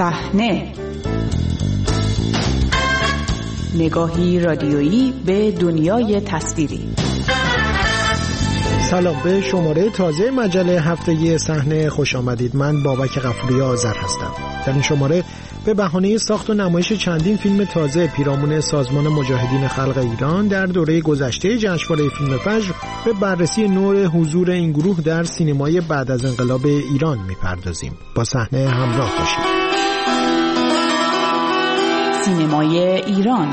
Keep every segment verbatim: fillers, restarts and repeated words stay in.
صحنه، نگاهی رادیویی به دنیای تصویری. سلام، به شماره تازه مجله هفتگی صحنه خوش آمدید. من بابک غفوری آذر هستم. در این شماره به بهانه ساخت و نمایش چندین فیلم تازه پیرامون سازمان مجاهدین خلق ایران در دوره گذشته جشنواره فیلم فجر به بررسی نوع حضور این گروه در سینمای بعد از انقلاب ایران میپردازیم. با صحنه همراه باشید. سینمای ایران.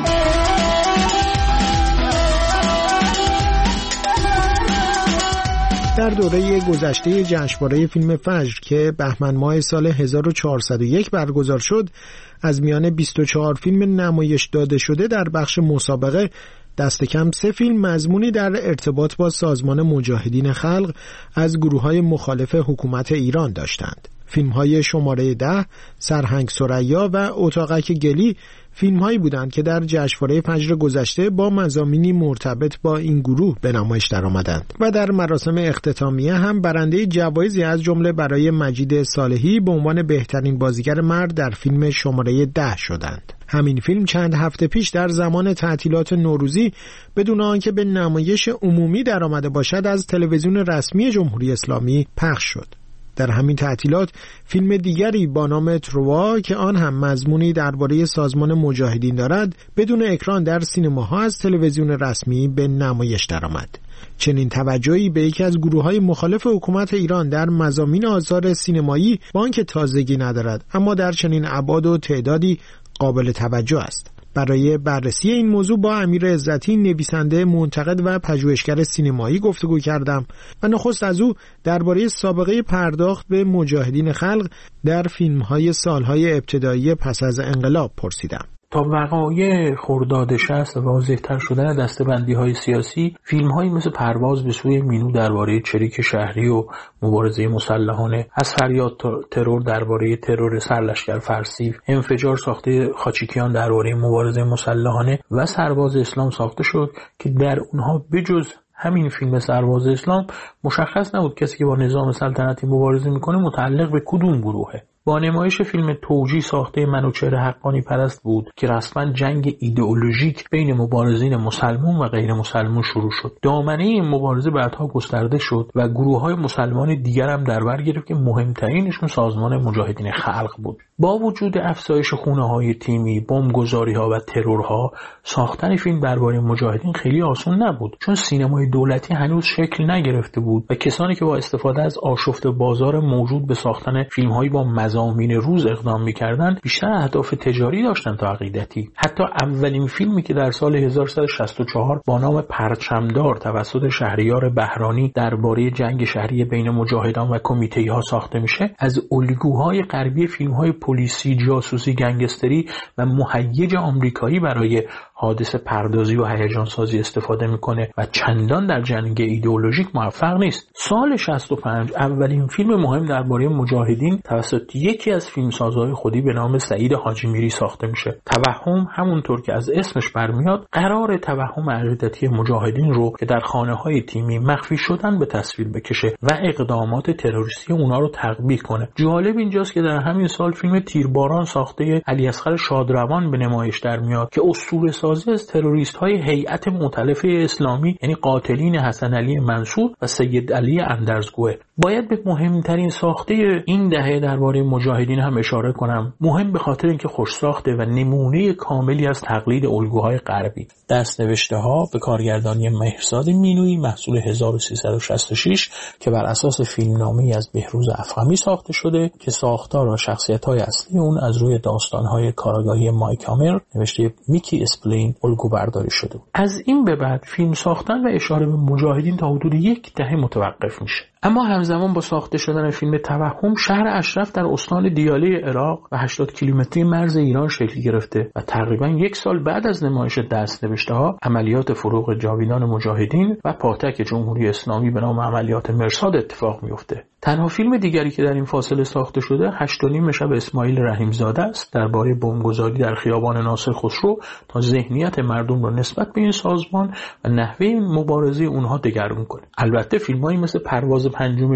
در دوره گذشته جشنواره فیلم فجر که بهمن ماه سال هزار و چهارصد و یک برگزار شد، از میان بیست و چهار فیلم نمایش داده شده در بخش مسابقه دست کم سه فیلم مضمونی در ارتباط با سازمان مجاهدین خلق از گروه‌های مخالف حکومت ایران داشتند. فیلم‌های شماره ده، سرهنگ ثریا و اتاقک گلی فیلم‌هایی بودند که در جشنواره فجر گذشته با مضامینی مرتبط با این گروه به نمایش درآمدند و در مراسم اختتامیه هم برنده جوایزی از جمله برای مجید صالحی به عنوان بهترین بازیگر مرد در فیلم شماره ده شدند. همین فیلم چند هفته پیش در زمان تعطیلات نوروزی بدون آنکه به نمایش عمومی درآمده باشد از تلویزیون رسمی جمهوری اسلامی پخش شد. در همین تعطیلات فیلم دیگری با نام تروا که آن هم مضمونی درباره سازمان مجاهدین دارد بدون اکران در سینماها از تلویزیون رسمی به نمایش درآمد. چنین توجهی به یکی از گروه‌های مخالف حکومت ایران در مضامین آثار سینمایی با آنکه تازگی ندارد اما در چنین ابعاد و تعدادی قابل توجه است. برای بررسی این موضوع با امیر عزتی، نویسنده، منتقد و پژوهشگر سینمایی گفتگو کردم و نخست از او درباره سابقه پرداخت به مجاهدین خلق در فیلم‌های سالهای ابتدایی پس از انقلاب پرسیدم. تا وقایع خرداد شصت و واضح‌تر شدن دسته‌بندی‌های سیاسی، فیلم‌هایی مثل پرواز به سوی مینو درباره چریک شهری و مبارزه مسلحانه، از فریاد ترور درباره ترور سرلشکر فرسی، انفجار ساخته خاچیکیان درباره مبارزه مسلحانه و سرباز اسلام ساخته شد که در اونها بجز همین فیلم سرباز اسلام مشخص نبود کسی که با نظام سلطنتی مبارزه میکنه متعلق به کدوم گروهه. با نمایش فیلم توجی ساخته منوچهر حقانی پرست بود که رسما جنگ ایدئولوژیک بین مبارزین مسلمان و غیر مسلمان شروع شد. دامنه این مبارزه بعدها گسترده شد و گروه‌های مسلمان دیگر هم در بر گرفت که مهمترینشون سازمان مجاهدین خلق بود. با وجود افزایش خونه‌های تیمی، بمبگذاری‌ها و ترورها، ساختن فیلم درباره مجاهدین خیلی آسان نبود، چون سینمای دولتی هنوز شکل نگرفته بود و کسانی که با استفاده از آشفت بازار موجود به ساختن فیلم‌هایی با مضامین روز اقدام می‌کردند بیشتر اهداف تجاری داشتن تا عقیدتی. حتی اولین فیلمی که در سال هزار و سیصد و شصت و چهار با نام پرچمدار توسط شهریار بهرانی درباره جنگ شهری بین مجاهدان و کمیته‌ها ساخته میشه، از الگوهای غربی فیلم‌های پلیسی، جاسوسی، گنگستری و مهیج آمریکایی برای حادثه پردازی و هیجان سازی استفاده میکنه و چندان در جنگ ایدئولوژیک موفق نیست. سال شصت و پنج اولین فیلم مهم درباره مجاهدین توسط یکی از فیلمسازهای خودی به نام سعید حاجی میری ساخته میشه. توهم همونطور که از اسمش برمیاد قرار توهم عقیدتی مجاهدین رو که در خانه‌های تیمی مخفی شدن به تصویر بکشه و اقدامات تروریستی اونا رو تقبیح کنه. جالب اینجاست که در همین سال فیلم تیرباران ساخته علی اصغر شادروان به نمایش در میاد که اسطوره سازی از تروریست‌های هیئت مؤتلفه اسلامی یعنی قاتلین حسن علی منصور و سید علی اندرزگوه. باید به مهمترین ساخته این دهه درباره مجاهدین هم اشاره کنم، مهم به خاطر اینکه خوش ساخته و نمونه کاملی از تقلید الگوهای غربی. دست‌نوشته‌ها به کارگردانی مهرزاد مینویی محصول هزار و سیصد و شصت و شش که بر اساس فیلمنامه‌ای از بهروز افخمی ساخته شده که ساختار و شخصیت‌های اصلی اون از روی داستان‌های کارآگاهی مایک هامر نوشته میکی اسپلین الگو برداری شده. از این به بعد فیلم ساختن و اشاره به مجاهدین تا حدود یک دهه متوقف میشه. اما همزمان با ساخته شدن فیلم توهم، شهر اشرف در استان دیاله عراق و هشتاد کیلومتری مرز ایران شکل گرفته و تقریبا یک سال بعد از نمایش دست‌نوشته‌ها عملیات فروغ جاویدان مجاهدین و پاتک جمهوری اسلامی به نام عملیات مرصاد اتفاق میفته. تنها فیلم دیگری که در این فاصله ساخته شده هشت و نیم شب اسماعیل رحیمزاده است درباره بمبگذاری در خیابان ناصر خسرو تا ذهنیت مردم را نسبت به این سازمان و نحوه مبارزه اونها دگرگون کنه. البته فیلمایی مثل پرواز پنجم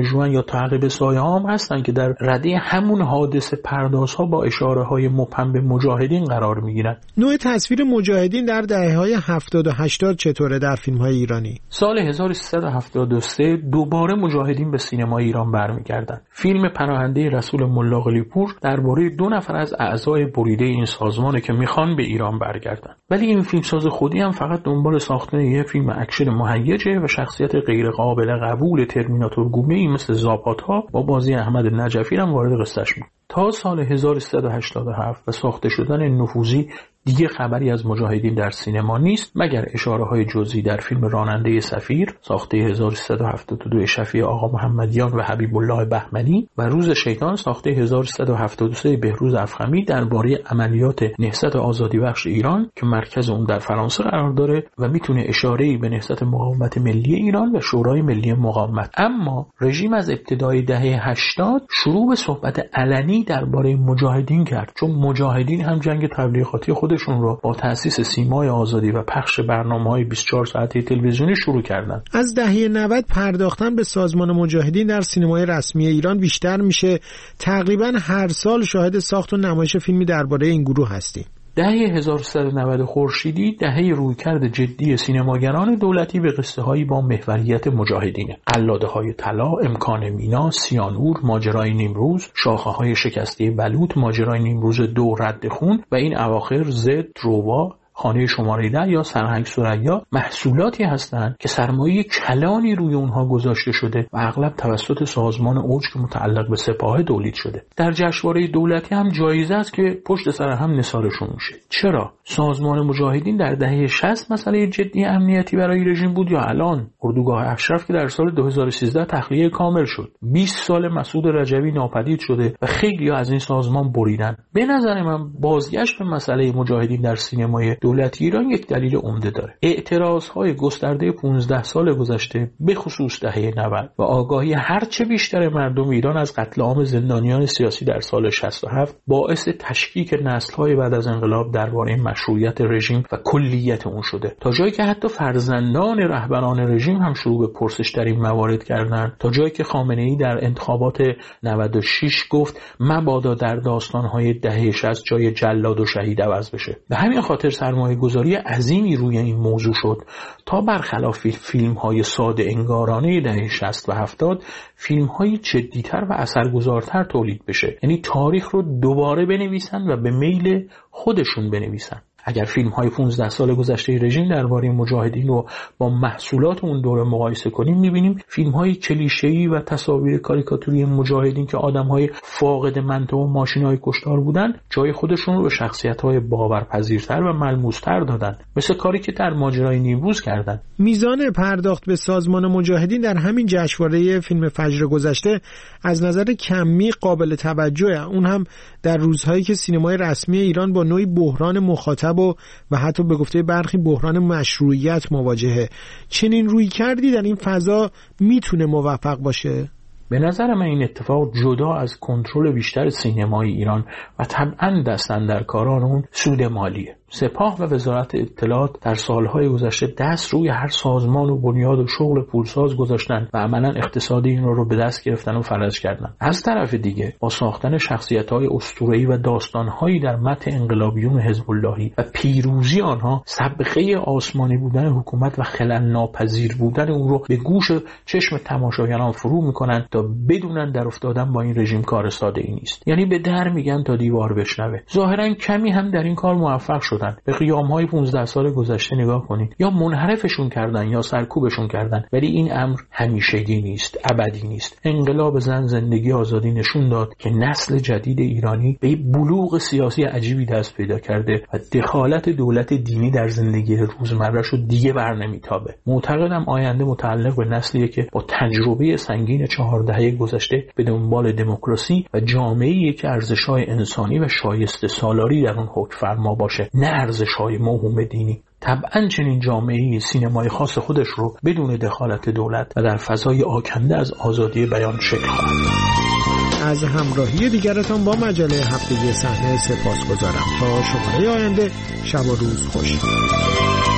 ژوئن یا تعقیب سایه ها هم هستن که در رده همون حادثه پردازها با اشاره های مبهم به مجاهدین قرار میگیرن. نوع تصویر مجاهدین در دهه‌های هفتاد و هشتاد چطوره در فیلم‌های ایرانی؟ سال هزار و سیصد و هفتاد و سه دوباره مجاهدین به سینمای ایران برمیگردن. فیلم پناهنده رسول ملا قلی‌پور درباره دو نفر از اعضای بریده این سازمانه که میخوان به ایران برگردن. ولی این فیلمساز خودی هم فقط دنبال ساختن یک فیلم اکشن مهیجه و شخصیت غیر قابل قبول ترمیناتور گونه‌ای مثل زاپاتا با بازی احمد نجفی هم وارد قصه‌اش میشه. تا سال هزار و سیصد و هشتاد و هفت و ساخته شدن نفوذی دیگه خبری از مجاهدین در سینما نیست مگر اشاره‌های جزئی در فیلم راننده سفیر ساخته هزار و سیصد و هفتاد و دو شفیع آقا محمدیان و حبیب الله بهمنی و روز شیطان ساخته هزار و سیصد و هفتاد و سه بهروز افخمی درباره عملیات نهضت آزادی بخش ایران که مرکز اون در فرانسه قرار داره و میتونه اشاره‌ای به نهضت مقاومت ملی ایران و شورای ملی مقاومت. اما رژیم از ابتدای دهه هشتاد شروع به صحبت علنی درباره مجاهدین کرد، چون مجاهدین هم جنگ تبلیغاتی خودشون رو با تأسیس سیمای آزادی و پخش برنامه‌های بیست و چهار ساعته تلویزیونی شروع کردن. از دهه نود پرداختن به سازمان مجاهدین در سینمای رسمی ایران بیشتر میشه. تقریبا هر سال شاهد ساخت و نمایش فیلمی درباره این گروه هستیم. دهه هزار و سیصد و نود خورشیدی دهه رویکرد جدی سینماگران دولتی به قصه‌هایی با محوریت مجاهدینه. قلاده‌های طلا، امکان مینا، سیانور، ماجرای نیمروز، شاخه‌های شکسته بلوط، ماجرای نیمروز دو، رد خون و این اواخر زد، تروا، خانه شماره ده یا سرهنگ ثریا محصولاتی هستند که سرمایه کلانی روی اونها گذاشته شده و اغلب توسط سازمان اوج که متعلق به سپاه تولید شده. در جشنواره دولتی هم جایزه است که پشت سر هم نثارشون میشه. چرا؟ سازمان مجاهدین در دهه شصت مسئله جدی امنیتی برای رژیم بود یا الان؟ اردوگاه اشرف که در سال دو هزار و سیزده تخلیه کامل شد. بیست سال مسعود رجبی ناپدید شده و خیلی از این سازمان بریدن. به نظر من بازگشت به مسئله مجاهدین در سینمای دولت ایران یک دلیل عمده داره. اعتراضهای گسترده پانزده سال گذشته به خصوص دهه نود و آگاهی هرچه بیشتر مردم ایران از قتل عام زندانیان سیاسی در سال شصت و هفت باعث تشکیک نسل‌های بعد از انقلاب درباره مشروعیت رژیم و کلیت اون شده، تا جایی که حتی فرزندان رهبران رژیم هم شروع به پرسش در این موارد کردند، تا جایی که خامنه‌ای در انتخابات نود و شش گفت مبادا در داستان‌های دهه شصت جای جلاد و شهید عوض بشه. به همین خاطر سرمایه گذاری عظیمی روی این موضوع شد تا برخلاف فیلم‌های ساده انگارانه دهه شصت و هفتاد فیلم‌های جدی‌تر و اثرگذارتر تولید بشه، یعنی تاریخ رو دوباره بنویسن و به میل خودشون بنویسن. اگر فیلم های پانزده سال گذشته رژیم درباره مجاهدین رو با محصولات اون دوره مقایسه کنیم، می‌بینیم فیلم های کلیشه‌ای و تصاویر کاریکاتوری مجاهدین که آدم های فاقد منطق و ماشین های کشتار بودن جای خودشون رو به شخصیت های باورپذیرتر و ملموس‌تر دادن، مثل کاری که در ماجرای نیمروز کردن. میزان پرداخت به سازمان مجاهدین در همین جشنواره فیلم فجر گذشته از نظر کمی قابل توجهه، اون هم در روزهایی که سینمای رسمی ایران با نوعی بحران مخاطب و, و حتی به گفته برخی بحران مشروعیت مواجهه. چنین روی کردی در این فضا میتونه موفق باشه؟ به نظر من این اتفاق جدا از کنترل بیشتر سینمای ایران و طبعاً دست اندرکاران اون سود مالیه. سپاه و وزارت اطلاعات در سالهای گذشته دست روی هر سازمان و بنیاد و شغل پولساز گذاشتن و عملاً اقتصادی این رو به دست گرفتن و فلج کردن. از طرف دیگه با ساختن شخصیت‌های اسطوره‌ای و داستان‌هایی در متن انقلابیون حزب اللهی و پیروزی آنها، سابقه آسمانی بودن حکومت و خلل ناپذیر بودن اون رو به گوش چشم تماشاگران فرو می‌کنن تا بدونن در افتادن با این رژیم کار ساده‌ای نیست. یعنی به در میگن تا دیوار بشنوه. ظاهراً کمی هم در این کار موفق شد. به قیام‌های پانزده سال گذشته نگاه کنید، یا منحرفشون کردن یا سرکوبشون کردن، ولی این امر همیشگی نیست، ابدی نیست. انقلاب زن، زندگی، آزادی نشون داد که نسل جدید ایرانی به بلوغ سیاسی عجیبی دست پیدا کرده و دخالت دولت دینی در زندگی روزمره‌اش رو دیگه برنمیتابه. معتقدم آینده متعلق به نسلیه که با تجربه سنگین چهار دهه گذشته به دنبال دموکراسی و جامعه‌ای که ارزش‌های انسانی و شایسته سالاری در اون حکم فرما باشه، نه ارزش‌های موهوم دینی. طبعاً چنین جامعه‌ای سینمای خاص خودش رو بدون دخالت دولت و در فضای آکنده از آزادی بیان شکل خواهد داد. از همراهی دیگرتان با مجله هفتگی صحنه سپاسگزارم. تا شماره آینده، شب و روز خوش.